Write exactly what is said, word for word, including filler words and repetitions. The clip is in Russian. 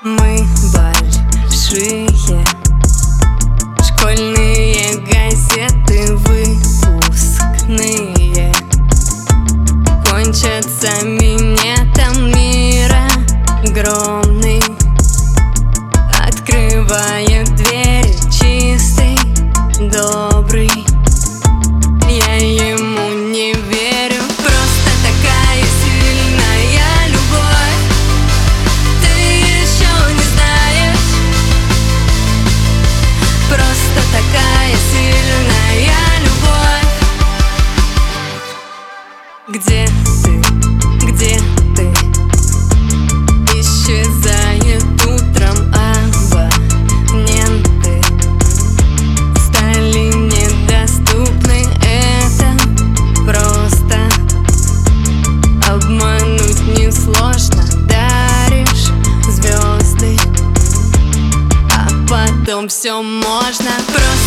Мы большие, школьные газеты выпускные кончатся минетом мира огромный. Открывает двери чистый, добрый. Я ему не верю, просто такая сильная любовь. Ты еще не знаешь, просто такая сильная любовь. Где ты, где ты? Исчезает утром абоненты, стали недоступны. Это просто обмануть несложно. Даришь звезды, а потом все можно. Просто